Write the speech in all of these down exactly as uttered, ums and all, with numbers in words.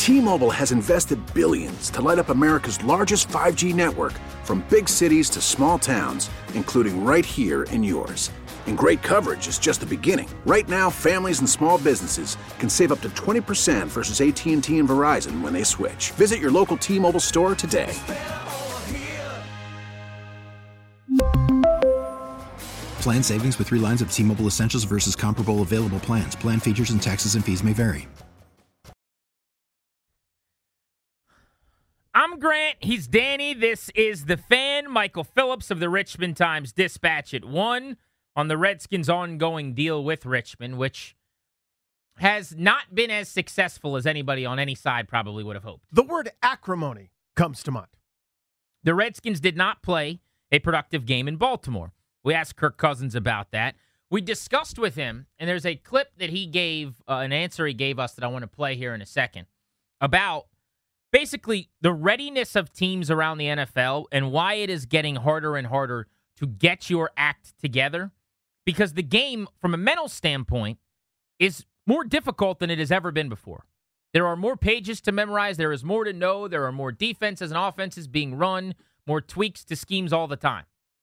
T-Mobile has invested billions to light up America's largest five G network, from big cities to small towns, including right here in yours. And great coverage is just the beginning. Right now, families and small businesses can save up to twenty percent versus A T and T and Verizon when they switch. Visit your local T-Mobile store today. Plan savings with three lines of T-Mobile Essentials versus comparable available plans. Plan features and taxes and fees may vary. I'm Grant. He's Danny. This is The Fan. Michael Phillips of the Richmond Times-Dispatch at one on the Redskins' ongoing deal with Richmond, which has not been as successful as anybody on any side probably would have hoped. The word acrimony comes to mind. The Redskins did not play a productive game in Baltimore. We asked Kirk Cousins about that. We discussed with him, and there's a clip that he gave, uh, an answer he gave us that I want to play here in a second, about basically the readiness of teams around the N F L and why it is getting harder and harder to get your act together, because the game, from a mental standpoint, is more difficult than it has ever been before. There are more pages to memorize. There is more to know. There are more defenses and offenses being run, more tweaks to schemes all the time.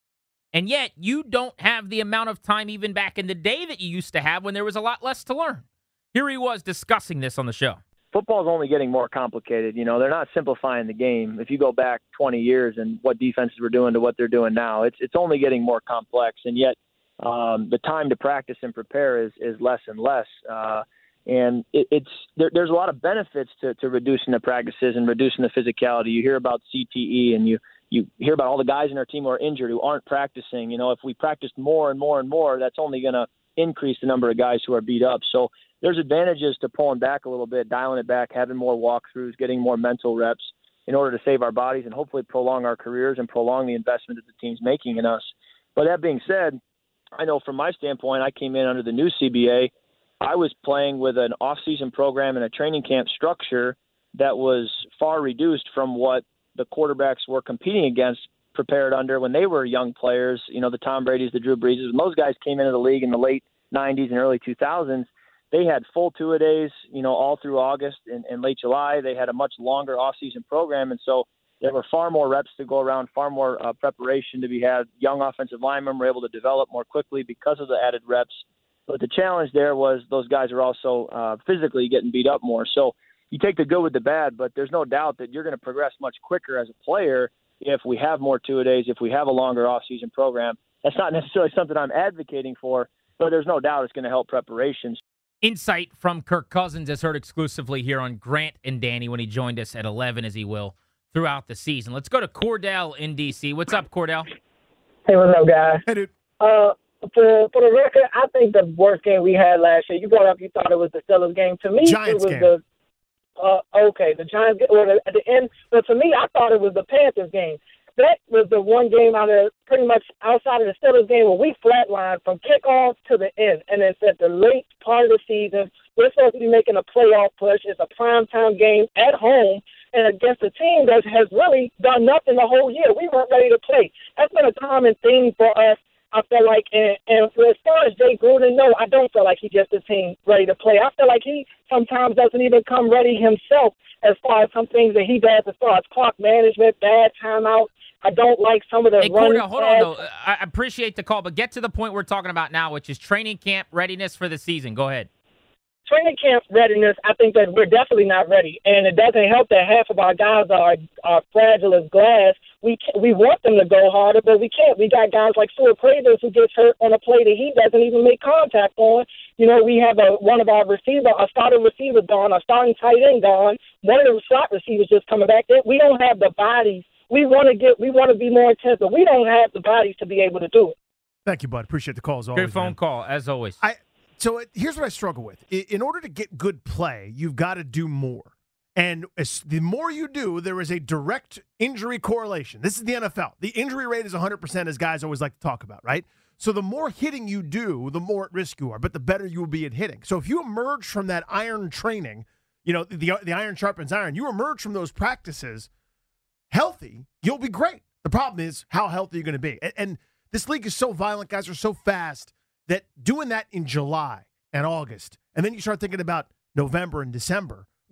And yet, you don't have the amount of time even back in the day that you used to have when there was a lot less to learn. Here he was discussing this on the show. Football's only getting more complicated. You know, they're not simplifying the game. If you go back twenty years and what defenses were doing to what they're doing now, it's it's only getting more complex. And yet, um, the time to practice and prepare is is less and less. Uh, and it, it's there, there's a lot of benefits to, to reducing the practices and reducing the physicality. You hear about C T E, and you you hear about all the guys in our team who are injured, who aren't practicing. You know, if we practiced more and more and more, that's only going to increase the number of guys who are beat up. So there's advantages to pulling back a little bit, dialing it back, having more walkthroughs, getting more mental reps in order to save our bodies and hopefully prolong our careers and prolong the investment that the team's making in us. But that being said, I know from my standpoint, I came in under the new C B A. I was playing with an off-season program and a training camp structure that was far reduced from what the quarterbacks were competing against prepared under when they were young players, you know, the Tom Brady's, the Drew Breeses. When those guys came into the league in the late nineties and early two thousands, they had full two-a-days, you know, all through August and, and late July. They had a much longer off-season program, and so there were far more reps to go around, far more uh, preparation to be had. Young offensive linemen were able to develop more quickly because of the added reps. But the challenge there was those guys are also uh, physically getting beat up more. So you take the good with the bad, but there's no doubt that you're going to progress much quicker as a player if we have more two-a-days, if we have a longer off-season program. That's not necessarily something I'm advocating for, but there's no doubt it's going to help preparations. Insight from Kirk Cousins is heard exclusively here on Grant and Danny when he joined us at eleven, as he will throughout the season. Let's go to Cordell in D C. What's up, Cordell? Hey, what's up, guys? Hey, dude. Uh, for, for the record, I think the worst game we had last year, you brought up you thought it was the Steelers game. To me, Giants it was game. the uh, okay, the Giants game. Well, at the end, but to me, I thought it was the Panthers game. That was the one game out of pretty much outside of the Steelers game where we flatlined from kickoff to the end. And it's at the late part of the season. We're supposed to be making a playoff push. It's a primetime game at home and against a team that has really done nothing the whole year. We weren't ready to play. That's been a common theme for us, I feel like. And, and for as far as Jay Gruden, no, I don't feel like he gets the team ready to play. I feel like he sometimes doesn't even come ready himself as far as some things that he does as far as clock management, bad timeout. I don't like some of the Hey, run. Cordell, hold on, though. I appreciate the call, but get to the point we're talking about now, which is training camp readiness for the season. Go ahead. Training camp readiness, I think that we're definitely not ready. And it doesn't help that half of our guys are, are fragile as glass. We can, we want them to go harder, but we can't. We got guys like Stuart Cravers who gets hurt on a play that he doesn't even make contact on. You know, we have a one of our receiver, our starting receiver gone, our starting tight end gone. One of the slot receivers just coming back there. We don't have the bodies. We want to get, we want to be more intense, but we don't have the bodies to be able to do it. Thank you, bud. Appreciate the call as always. Good phone man. call, as always. I so it, here's what I struggle with. I, in order to get good play, you've got to do more, and as, the more you do, there is a direct injury correlation. This is the N F L. The injury rate is one hundred percent, as guys always like to talk about, right? So the more hitting you do, the more at risk you are, but the better you will be at hitting. So if you emerge from that iron training, you know the the iron sharpens iron. You emerge from those practices healthy, you'll be great. The problem is how healthy you're going to be. And, and this league is so violent, guys are so fast, that doing that in July and August, and then you start thinking about November and December,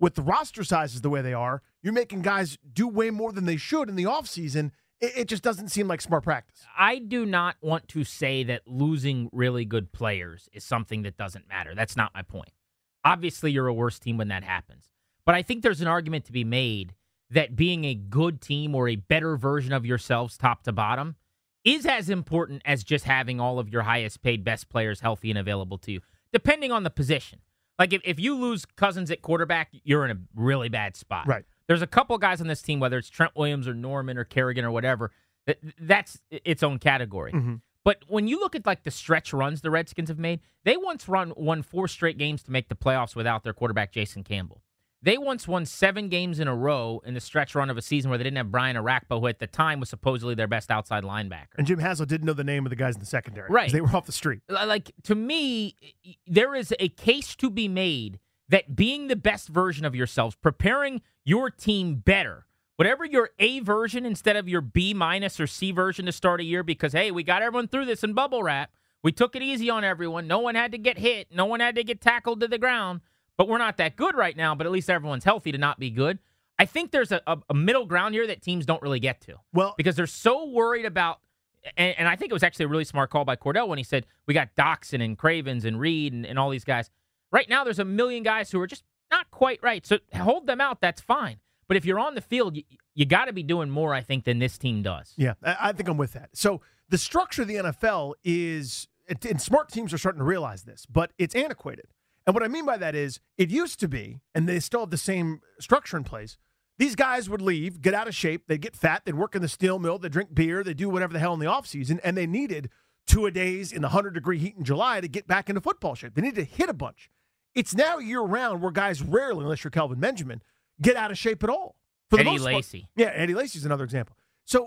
with the roster sizes the way they are, you're making guys do way more than they should in the offseason. It, it just doesn't seem like smart practice. I do not want to say that losing really good players is something that doesn't matter. That's not my point. Obviously, you're a worse team when that happens. But I think there's an argument to be made that being a good team or a better version of yourselves top to bottom is as important as just having all of your highest paid best players healthy and available to you, depending on the position. Like if, if you lose Cousins at quarterback, you're in a really bad spot. Right. There's a couple guys on this team, whether it's Trent Williams or Norman or Kerrigan or whatever, that, that's its own category. Mm-hmm. But when you look at like the stretch runs the Redskins have made, they once run won four straight games to make the playoffs without their quarterback, Jason Campbell. They once won seven games in a row in the stretch run of a season where they didn't have Brian Arakpo, who at the time was supposedly their best outside linebacker. And Jim Haslett didn't know the name of the guys in the secondary. Right. 'Cause they were off the street. Like, to me, there is a case to be made that being the best version of yourselves, preparing your team better, whatever your A version instead of your B minus or C version to start a year, because, hey, we got everyone through this in bubble wrap. We took it easy on everyone. No one had to get hit. No one had to get tackled to the ground. But we're not that good right now, but at least everyone's healthy to not be good. I think there's a, a, a middle ground here that teams don't really get to. Well, because they're so worried about, and, and I think it was actually a really smart call by Cordell when he said, we got Doxson and Cravens and Reed and, and all these guys. Right now, there's a million guys who are just not quite right. So hold them out. That's fine. But if you're on the field, you, you got to be doing more, I think, than this team does. Yeah, I, I think I'm with that. So the structure of the N F L is, and smart teams are starting to realize this, but it's antiquated. And what I mean by that is it used to be, and they still have the same structure in place, these guys would leave, get out of shape, they'd get fat, they'd work in the steel mill, they'd drink beer, they'd do whatever the hell in the offseason, and they needed two-a-days in the one hundred degree heat in July to get back into football shape. They needed to hit a bunch. It's now year-round where guys rarely, unless you're Kelvin Benjamin, get out of shape at all. For the Eddie most part. Lacy. Yeah, Eddie Lacy's another example. So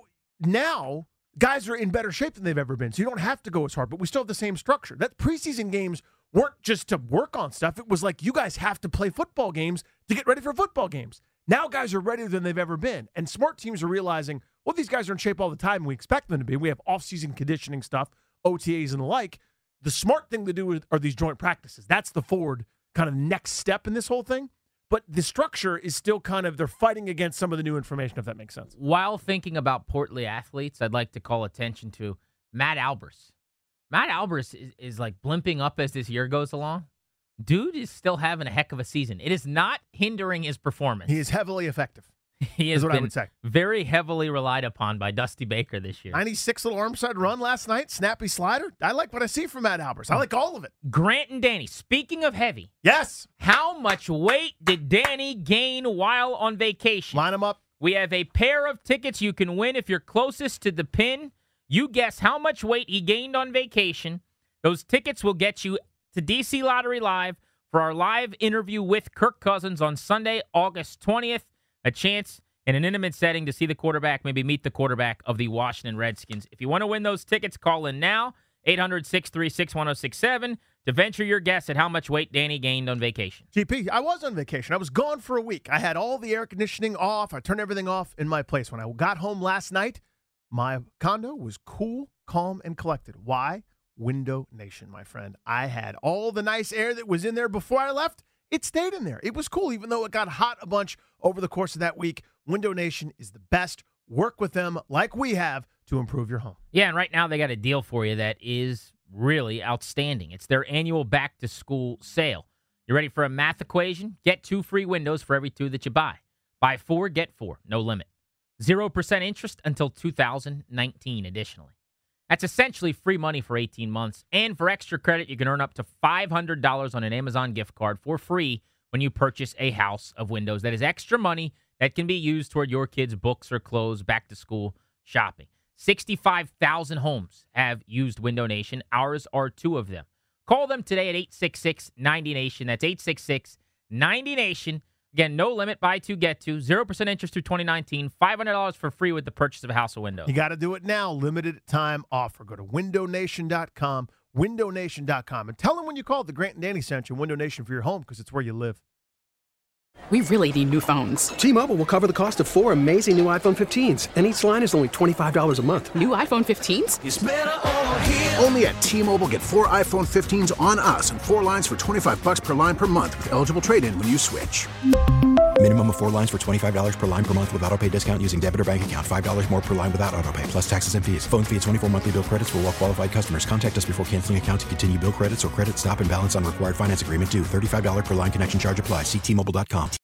now guys are in better shape than they've ever been, so you don't have to go as hard, but we still have the same structure. That preseason games weren't just to work on stuff. It was like you guys have to play football games to get ready for football games. Now guys are readier than they've ever been, and smart teams are realizing, well, these guys are in shape all the time, and we expect them to be. We have off-season conditioning stuff, O T As and the like. The smart thing to do are these joint practices. That's the forward kind of next step in this whole thing. But the structure is still kind of, they're fighting against some of the new information, if that makes sense. While thinking about portly athletes, I'd like to call attention to Matt Albers. Matt Albers is, is like blimping up as this year goes along. Dude is still having a heck of a season. It is not hindering his performance. He is heavily effective. He has is what been I would say. Very heavily relied upon by Dusty Baker this year. ninety-six little arm side run last night, snappy slider. I like what I see from Matt Albers. I like all of it. Grant and Danny, speaking of heavy, yes. How much weight did Danny gain while on vacation? Line them up. We have a pair of tickets you can win if you're closest to the pin. You guess how much weight he gained on vacation. Those tickets will get you to D C Lottery Live for our live interview with Kirk Cousins on Sunday, August twentieth. A chance in an intimate setting to see the quarterback, maybe meet the quarterback of the Washington Redskins. If you want to win those tickets, call in now, eight hundred, six three six, one oh six seven, to venture your guess at how much weight Danny gained on vacation. G P, I was on vacation. I was gone for a week. I had all the air conditioning off. I turned everything off in my place. When I got home last night, my condo was cool, calm, and collected. Why? Window Nation, my friend. I had all the nice air that was in there before I left. It stayed in there. It was cool, even though it got hot a bunch over the course of that week. Window Nation is the best. Work with them like we have to improve your home. Yeah, and right now they got a deal for you that is really outstanding. It's their annual back-to-school sale. You ready for a math equation? Get two free windows for every two that you buy. Buy four, get four. No limit. zero percent interest until two thousand nineteen additionally. That's essentially free money for eighteen months. And for extra credit, you can earn up to five hundred dollars on an Amazon gift card for free when you purchase a house of windows. That is extra money that can be used toward your kids' books or clothes, back to school shopping. sixty-five thousand homes have used Window Nation. Ours are two of them. Call them today at eight six six, ninety nation. That's eight six six, ninety nation. Again, no limit, buy two, get two. zero percent interest through twenty nineteen. five hundred dollars for free with the purchase of a house of windows. You got to do it now. Limited time offer. Go to window nation dot com, window nation dot com, and tell them when you call the Grant and Danny sent you Window Nation for your home because it's where you live. We really need new phones. T-Mobile will cover the cost of four amazing new iPhone fifteens, and each line is only twenty-five dollars a month. New iPhone fifteens? It's better over here. Only at T-Mobile, get four iPhone fifteens on us and four lines for twenty-five bucks per line per month with eligible trade-in when you switch. Minimum of four lines for twenty-five dollars per line per month with autopay discount using debit or bank account. five dollars more per line without autopay, plus taxes and fees. Phone fee at twenty-four monthly bill credits for well-qualified customers. Contact us before canceling account to continue bill credits or credit stop and balance on required finance agreement due. thirty-five dollars per line connection charge applies. See T Mobile dot com.